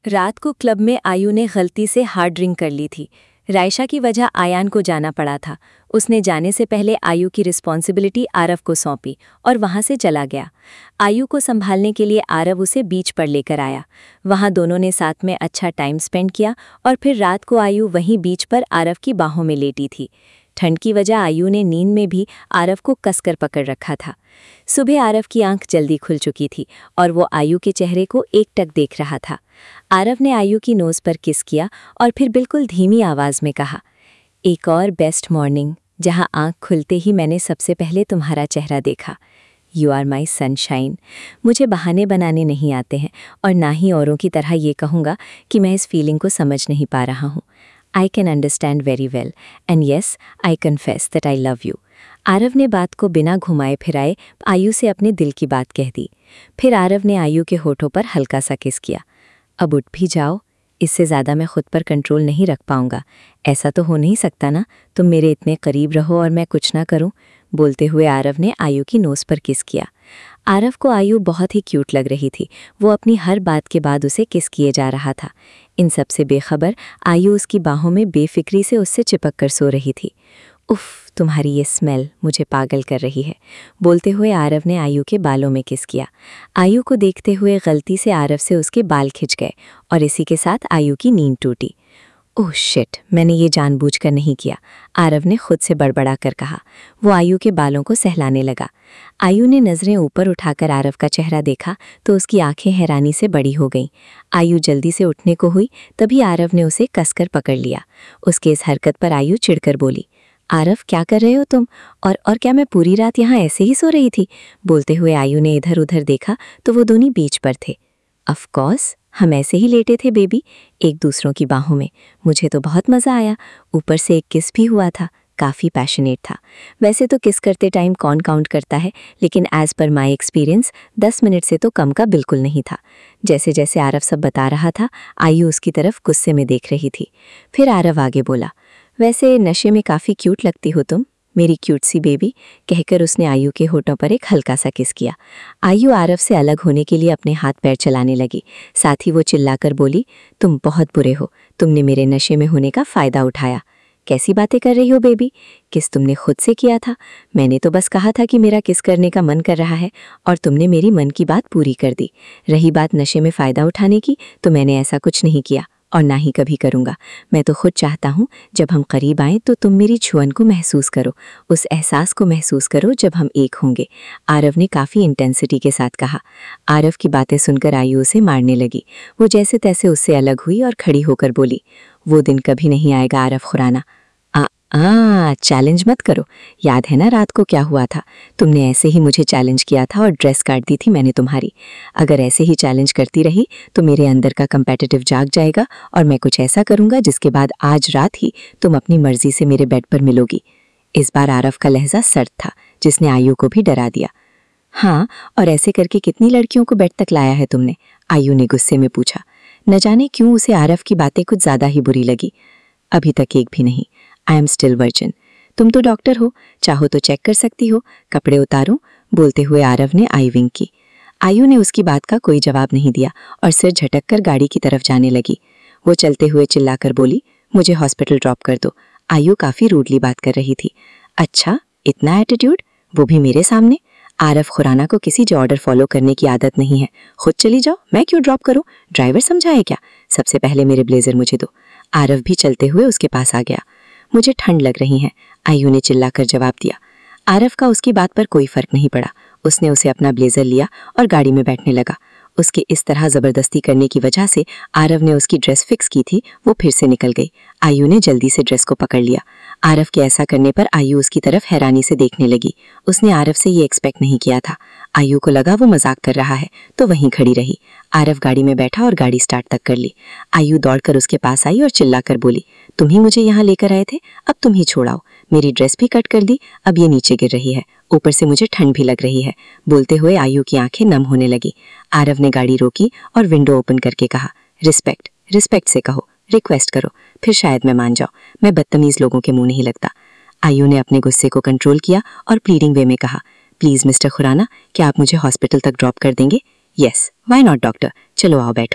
रात को क्लब में आयु ने गलती से हार्ड ड्रिंक कर ली थी। रायशा की वजह आयान को जाना पड़ा था। उसने जाने से पहले आयु की रिस्पॉन्सिबिलिटी आरव को सौंपी और वहां से चला गया। आयु को संभालने के लिए आरव उसे बीच पर लेकर आया। वहां दोनों ने साथ में अच्छा टाइम स्पेंड किया और फिर रात को आयु वहीं बीच पर आरव की बाहों में लेटी थी। ठंड की वजह आयु ने नींद में भी आरव को कसकर पकड़ रखा था। सुबह आरव की आंख जल्दी खुल चुकी थी और वो आयु के चेहरे को एकटक देख रहा था। आरव ने आयु की नोज पर किस किया और फिर बिल्कुल धीमी आवाज में कहा, एक और बेस्ट मॉर्निंग, जहां आंख खुलते ही मैंने सबसे पहले तुम्हारा चेहरा देखा। You are my sunshine. मुझे बहाने बनाने नहीं आते हैं और ना ही औरों की तरह ये कहूँगा कि मैं इस फीलिंग को समझ नहीं पा रहा हूँ। I can understand very well and yes I confess that I love you. Aarav ने बात को बिना घुमाए फिराए आयु से अपने दिल की बात कह दी। फिर आरव ने आयु के होठों पर हल्का सा किस किया। अब उठ भी जाओ, इससे ज़्यादा मैं खुद पर कंट्रोल नहीं रख पाऊंगा। ऐसा तो हो नहीं सकता ना, तुम मेरे इतने करीब रहो और मैं कुछ ना करूं। बोलते हुए आरव ने आयु की नोज पर किस किया। आरव को आयु बहुत ही क्यूट लग रही थी। वो अपनी हर बात के बाद उसे किस किए जा रहा था। इन सब से बेखबर आयु उसकी बाहों में बेफिक्री से उससे चिपक कर सो रही थी। उफ़, तुम्हारी ये स्मेल मुझे पागल कर रही है। बोलते हुए आरव ने आयु के बालों में किस किया। आयु को देखते हुए गलती से आरव से उसके बाल खिंच गए और इसी के साथ आयु की नींद टूटी। ओह शिट, मैंने ये जानबूझकर नहीं किया, आरव ने खुद से बड़बड़ा कर कहा। वो आयु के बालों को सहलाने लगा। आयु ने नज़रें ऊपर उठाकर आरव का चेहरा देखा तो उसकी आंखें हैरानी से बड़ी हो गईं। आयु जल्दी से उठने को हुई, तभी आरव ने उसे कसकर पकड़ लिया। उसके इस हरकत पर आयु चिढ़कर बोली, आरव क्या कर रहे हो तुम? और क्या मैं पूरी रात यहाँ ऐसे ही सो रही थी? बोलते हुए आयु ने इधर उधर देखा तो वो दोनों बीच पर थे। ऑफ कोर्स, हम ऐसे ही लेटे थे बेबी, एक दूसरों की बाहों में। मुझे तो बहुत मज़ा आया। ऊपर से एक किस भी हुआ था, काफ़ी पैशनेट था। वैसे तो किस करते टाइम कौन काउंट करता है, लेकिन as per my experience 10 minute से तो कम का बिल्कुल नहीं था। जैसे जैसे आरव सब बता रहा था, आयु उसकी तरफ गुस्से में देख रही थी। फिर आरव आगे बोला, वैसे नशे में काफ़ी क्यूट लगती हो तुम, मेरी क्यूट सी बेबी। कहकर उसने आयु के होठों पर एक हल्का सा किस किया। आयु आरव से अलग होने के लिए अपने हाथ पैर चलाने लगी। साथ ही वो चिल्लाकर बोली, तुम बहुत बुरे हो, तुमने मेरे नशे में होने का फ़ायदा उठाया। कैसी बातें कर रही हो बेबी? किस तुमने खुद से किया था? मैंने तो बस कहा था कि मेरा किस करने का मन कर रहा है और तुमने मेरी मन की बात पूरी कर दी। रही बात नशे में फ़ायदा उठाने की, तो मैंने ऐसा कुछ नहीं किया और ना ही कभी करूँगा। मैं तो खुद चाहता हूँ जब हम करीब आएँ तो तुम मेरी छुअन को महसूस करो, उस एहसास को महसूस करो जब हम एक होंगे, आरव ने काफ़ी इंटेंसिटी के साथ कहा। आरव की बातें सुनकर आयु उसे मारने लगी। वो जैसे तैसे उससे अलग हुई और खड़ी होकर बोली, वो दिन कभी नहीं आएगा आरव खुराना। चैलेंज मत करो। याद है ना रात को क्या हुआ था? तुमने ऐसे ही मुझे चैलेंज किया था और ड्रेस काट दी थी मैंने तुम्हारी। अगर ऐसे ही चैलेंज करती रही तो मेरे अंदर का कंपेटिटिव जाग जाएगा और मैं कुछ ऐसा करूंगा जिसके बाद आज रात ही तुम अपनी मर्जी से मेरे बेड पर मिलोगी। इस बार आरव का लहजा सर्द था, जिसने आयु को भी डरा दिया। हाँ, और ऐसे करके कितनी लड़कियों को बेड तक लाया है तुमने? आयु ने गुस्से में पूछा। न जाने क्यों उसे आरव की बातें कुछ ज्यादा ही बुरी लगी। अभी तक एक भी नहीं। I am still virgin. तुम तो डॉक्टर हो, चाहो तो चेक कर सकती हो। कपड़े उतारो। बोलते हुए आरव ने आई विंक की। आयु ने उसकी बात का कोई जवाब नहीं दिया और सिर झटक कर गाड़ी की तरफ जाने लगी। वो चलते हुए चिल्लाकर बोली, मुझे हॉस्पिटल ड्रॉप कर दो। आयु काफी रूडली बात कर रही थी। अच्छा, इतना एटीट्यूड, वो भी मेरे सामने? आरव खुराना को किसी जो ऑर्डर फॉलो करने की आदत नहीं है। खुद चली जाओ, मैं क्यों ड्रॉप करूं? ड्राइवर समझाए क्या? सबसे पहले मेरे ब्लेजर मुझे दो। आरव भी चलते हुए उसके पास आ गया। मुझे ठंड लग रही है, आयु ने चिल्लाकर जवाब दिया। आरव का उसकी बात पर कोई फर्क नहीं पड़ा। उसने उसे अपना ब्लेजर लिया और गाड़ी में बैठने लगा। उसके इस तरह जबरदस्ती करने की वजह से आरव ने उसकी ड्रेस फिक्स की थी, वो फिर से निकल गई। आयु ने जल्दी से ड्रेस को पकड़ लिया। आरव के ऐसा करने पर आयु उसकी तरफ हैरानी से देखने लगी। उसने आरव से ये एक्सपेक्ट नहीं किया था। आयु को लगा वो मजाक कर रहा है, तो वहीं खड़ी रही। आरव गाड़ी में बैठा और गाड़ी स्टार्ट तक कर ली। आयु दौड़कर उसके पास आई और चिल्लाकर बोली, तुम ही मुझे यहाँ लेकर आए थे, अब तुम ही छोड़ाओ। मेरी ड्रेस भी कट कर दी, अब ये नीचे गिर रही है, ऊपर से मुझे ठंड भी लग रही है। बोलते हुए आयु की आंखें नम होने लगी। आरव ने गाड़ी रोकी और विंडो ओपन करके कहा, रिस्पेक्ट, रिस्पेक्ट से कहो, रिक्वेस्ट करो, फिर शायद मैं मान जाऊं। मैं बदतमीज लोगों के मुंह नहीं लगता। आयु ने अपने गुस्से को कंट्रोल किया और प्लीडिंग वे में कहा, प्लीज मिस्टर खुराना, क्या आप मुझे हॉस्पिटल तक ड्रॉप कर देंगे? यस, व्हाई नॉट डॉक्टर, चलो आओ बैठो।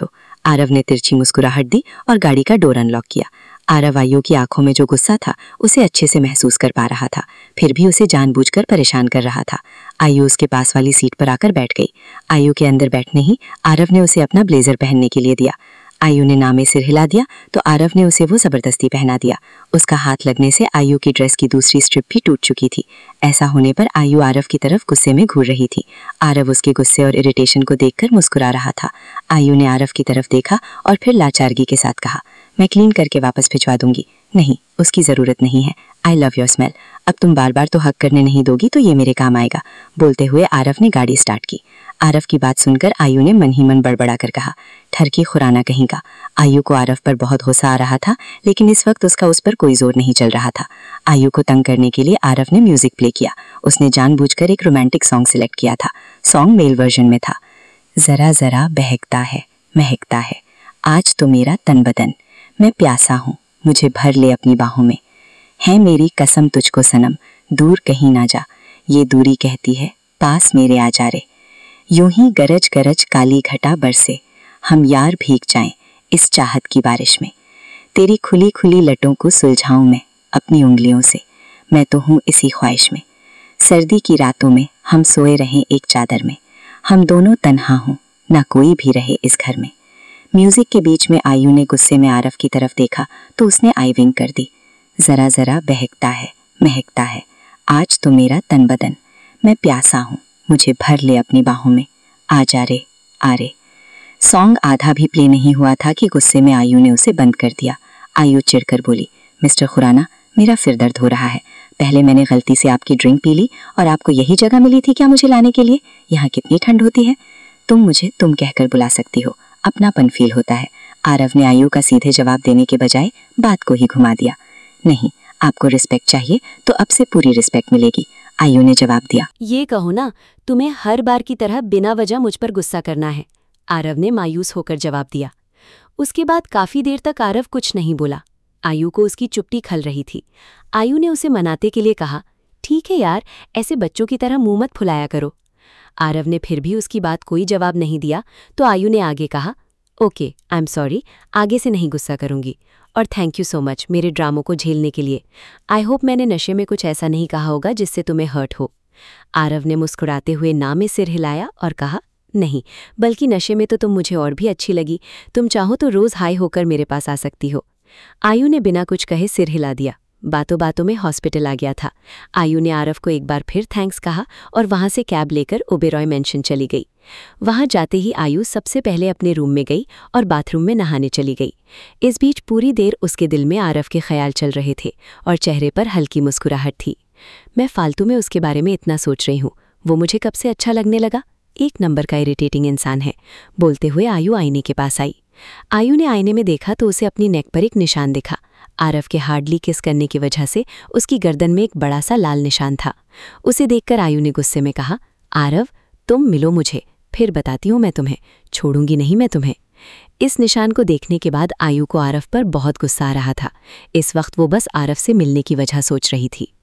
आरव ने तिरछी मुस्कुराहट दी और गाड़ी का डोर अनलॉक किया। आरव आयु की आंखों में जो गुस्सा था उसे अच्छे से महसूस कर पा रहा था, फिर भी उसे जानबूझकर परेशान कर रहा था। आयु उसके पास वाली सीट पर आकर बैठ गई। आयु के अंदर बैठने ही आरव ने उसे अपना ब्लेजर पहनने के लिए दिया। आयु ने ना में सिर हिला दिया तो आरव ने उसे वो जबरदस्ती पहना दिया। उसका हाथ लगने से आयु की ड्रेस की दूसरी स्ट्रिप भी टूट चुकी थी। ऐसा होने पर आयु आरव की तरफ गुस्से में घूर रही थी। आरव उसके गुस्से और इरिटेशन को देखकर मुस्कुरा रहा था। आयु ने आरव की तरफ देखा और फिर लाचारगी के साथ कहा, मैं क्लीन करके वापस भिजवा दूंगी। नहीं, उसकी ज़रूरत नहीं है। I love your smell. अब तुम बार बार तो हक करने नहीं दोगी तो ये मेरे काम आएगा। बोलते हुए आरव ने गाड़ी स्टार्ट की। आरव की बात सुनकर आयु ने मन ही मन बड़बड़ा कर कहा, ठरकी खुराना कहीं का। आयु को आरव पर बहुत गुस्सा आ रहा था, लेकिन इस वक्त उसका उस पर कोई जोर नहीं चल रहा था। आयु को तंग करने के लिए आरव ने म्यूजिक प्ले किया। उसने जानबूझकर एक रोमांटिक सॉन्ग सिलेक्ट किया था। सॉन्ग मेल वर्जन में था। जरा जरा बहकता है, महकता है, आज तो मेरा तन बदन, मैं प्यासा हूँ, मुझे भर ले अपनी बाहों में। है मेरी कसम तुझको सनम, दूर कहीं ना जा, ये दूरी कहती है पास मेरे आ जा रे। यूं ही गरज गरज काली घटा बरसे, हम यार भीग जाएं इस चाहत की बारिश में। तेरी खुली खुली लटों को सुलझाऊं मैं अपनी उंगलियों से, मैं तो हूँ इसी ख्वाहिश में। सर्दी की रातों में हम सोए रहें एक चादर में, हम दोनों तन्हा हों, ना कोई भी रहे इस घर में। म्यूजिक के बीच में आयु ने गुस्से में आरव की तरफ देखा तो उसने आई विंक कर दी। जरा जरा बहकता है, महकता है, आज तो मेरा तन बदन, मैं प्यासा हूँ, मुझे भर ले अपनी बाहों में, आ जा रे, आ रे। सॉन्ग आधा भी प्ले नहीं हुआ था कि गुस्से में आयु ने उसे बंद कर दिया। आयु चिढ़कर बोली, मिस्टर खुराना, मेरा सिर दर्द हो रहा है। पहले मैंने गलती से आपकी ड्रिंक पी ली और आपको यही जगह मिली थी क्या मुझे लाने के लिए? यहाँ कितनी ठंड होती है। तुम मुझे तुम कहकर बुला सकती हो, अपनापन फील होता है। आरव ने आयु का सीधे जवाब देने के बजाय बात को ही घुमा दिया। नहीं, आपको रिस्पेक्ट चाहिए तो अब से पूरी रिस्पेक्ट मिलेगी, आयु ने जवाब दिया। ये कहो ना, तुम्हें हर बार की तरह बिना वजह मुझ पर गुस्सा करना है, आरव ने मायूस होकर जवाब दिया। उसके बाद काफी देर तक आरव कुछ नहीं बोला। आयु को उसकी चुप्पी खल रही थी। आयु ने उसे मनाते के लिए कहा, ठीक है यार, ऐसे बच्चों की तरह मुंह मत फुलाया करो। आरव ने फिर भी उसकी बात कोई जवाब नहीं दिया तो आयु ने आगे कहा, ओके, आई एम सॉरी, आगे से नहीं गुस्सा करूंगी, और थैंक यू सो मच मेरे ड्रामों को झेलने के लिए। आई होप मैंने नशे में कुछ ऐसा नहीं कहा होगा जिससे तुम्हें हर्ट हो। आरव ने मुस्कुराते हुए ना में सिर हिलाया और कहा, नहीं, बल्कि नशे में तो तुम मुझे और भी अच्छी लगी। तुम चाहो तो रोज हाई होकर मेरे पास आ सकती हो। आयु ने बिना कुछ कहे सिर हिला दिया। बातों बातों में हॉस्पिटल आ गया था। आयु ने आरव को एक बार फिर थैंक्स कहा और वहां से कैब लेकर ओबेरॉय मेंशन चली गई। वहां जाते ही आयु सबसे पहले अपने रूम में गई और बाथरूम में नहाने चली गई। इस बीच पूरी देर उसके दिल में आरव के ख्याल चल रहे थे और चेहरे पर हल्की मुस्कुराहट थी। मैं फालतू में उसके बारे में इतना सोच रही हूँ, वो मुझे कब से अच्छा लगने लगा। एक नंबर का इरिटेटिंग इंसान है। बोलते हुए आयु आईने के पास आई। आयु ने आईने में देखा तो उसे अपनी नेक पर एक निशान दिखा। आरव के हार्डली किस करने की वजह से उसकी गर्दन में एक बड़ा सा लाल निशान था। उसे देखकर आयु ने गुस्से में कहा, आरव, तुम मिलो मुझे, फिर बताती हूँ मैं तुम्हें, छोड़ूंगी नहीं मैं तुम्हें। इस निशान को देखने के बाद आयु को आरव पर बहुत गुस्सा आ रहा था। इस वक्त वो बस आरव से मिलने की वजह सोच रही थी।